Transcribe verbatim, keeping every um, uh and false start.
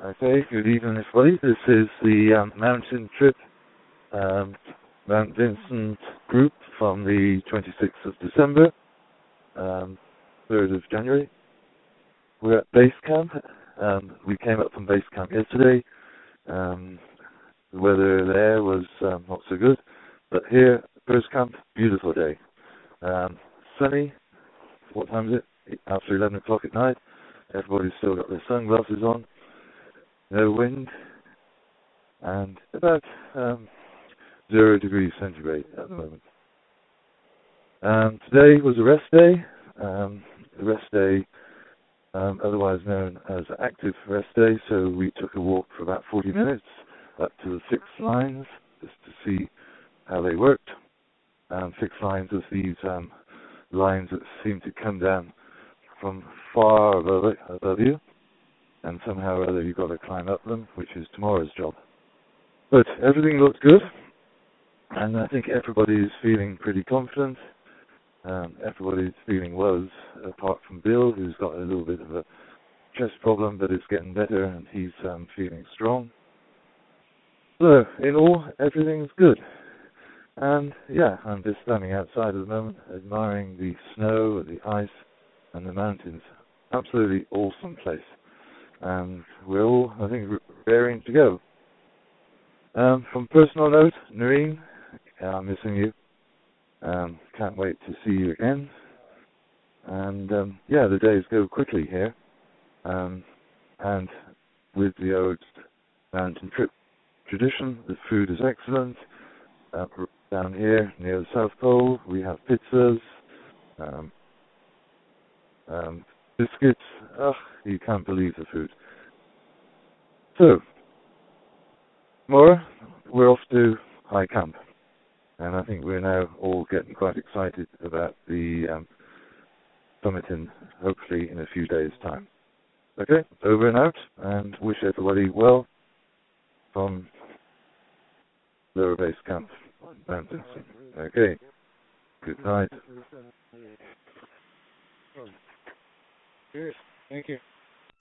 Okay, good evening everybody. This is the um, mountain trip, um, Mount Vincent group from the twenty-sixth of December, um, third of January. We're at base camp. Um, we came up from base camp yesterday. Um, the weather there was um, not so good, but here, first camp, beautiful day. Um, sunny. What time is it? After eleven o'clock at night. Everybody's still got their sunglasses on. No wind. And about um, zero degrees centigrade at the moment. Um, today was a rest day. Um, a rest day, um, otherwise known as active rest day. So we took a walk for about forty minutes up to the fixed lines just to see how they worked. Um, fixed lines of these um, lines that seem to come down from far above, it, above you, and somehow or other you've got to climb up them, which is tomorrow's job. But everything looked good, and I think everybody is feeling pretty confident. Um, everybody's feeling well, apart from Bill, who's got a little bit of a chest problem, but it's getting better, and he's um, feeling strong. So, in all, everything's good. And yeah, I'm just standing outside at the moment, admiring the snow, the ice, and the mountains. Absolutely awesome place. And we're all, I think, raring to go. Um, from personal note, Noreen, I'm missing you. Um, can't wait to see you again. And um, yeah, the days go quickly here. Um, and with the old mountain trip tradition, the food is excellent. Uh, down here near the South Pole, we have pizzas, um, um, biscuits. Ugh, you can't believe the food. So, tomorrow we're off to High Camp. And I think we're now all getting quite excited about the um, summit in, hopefully, in a few days' time. Okay, over and out, and wish everybody well from Lower Base Camp Mountains. Okay, good night. Cheers. Thank you.